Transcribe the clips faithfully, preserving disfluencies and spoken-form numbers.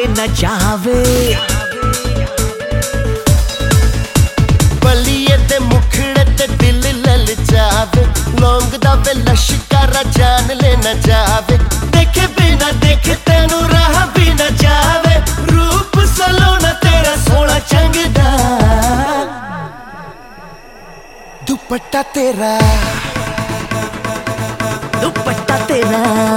न जावे। बलिए ते मुखड़े ते दिल ललचावे, लौंग दा वे लश्कारा जान ले न जावे। देखे बिना देखे तेनू राह भी न जावे, रूप सलोना तेरा सोना चंगदा। दुपट्टा तेरा दुपट्टा तेरा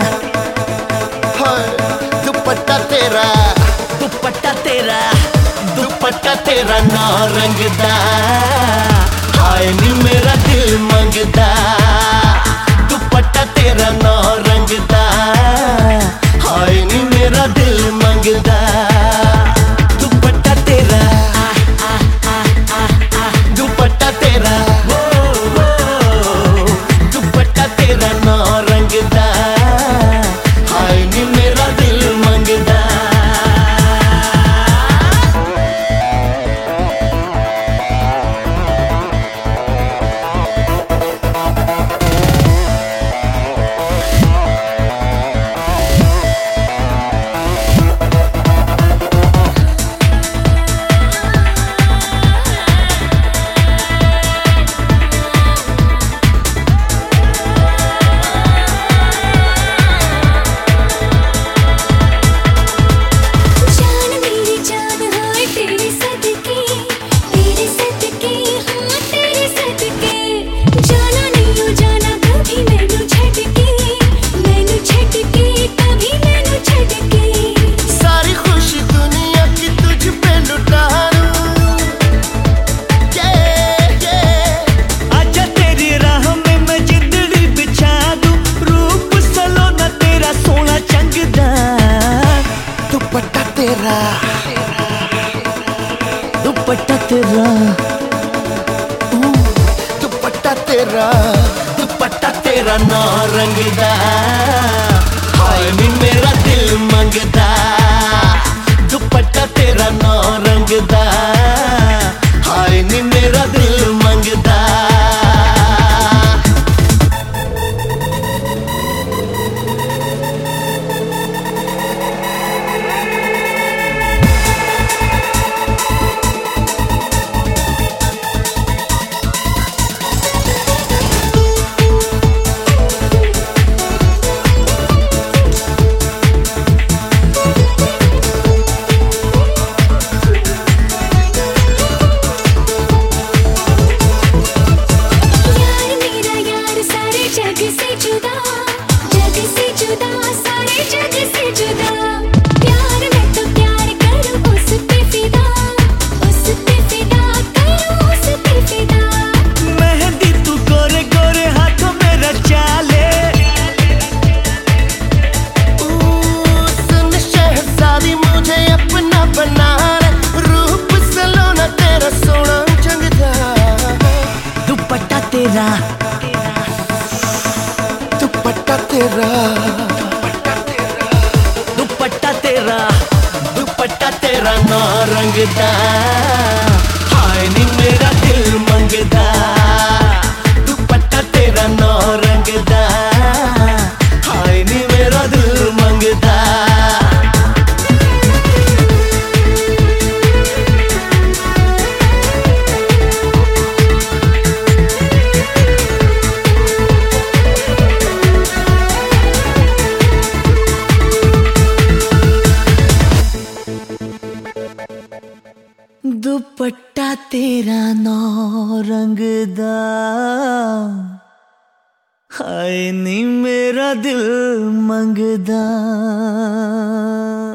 हाय, दुपट्टा तेरा दुपट्टा तेरा दुपट्टा तेरा नौ रंग दा, हाय नी मेरा दिल मंगदा। दुपट्टा तेरा नौ रंग दा, हाय नी मेरा दिल मंगदा। दुपट्टा तेरा दुपट्टा तेरा दुपट्टा तेरा नौ रंग दा, हाय नी मेरा दिल मंगदा। दुपट्टा तेरा दुपट्टा तेरा दुपट्टा तेरा दुपट्टा तेरा नौ रंग दा, हाय नी मेरा दिल मंगदा। दुपट्टा तेरा नौ रंग दा, हाय नी मेरा दिल मंगदा। तेरा दुपट्टा तेरा दुपट्टा तेरा दुपट्टा तेरा नौ रंग दा, हाय नी मेरा दिल मंगदा। दुपट्टा तेरा नौ रंग दा, हाय नी मेरा दिल मंगदा। दुपट्टा तेरा नौ रंग दा, हाय नी मेरा दिल मंगदा।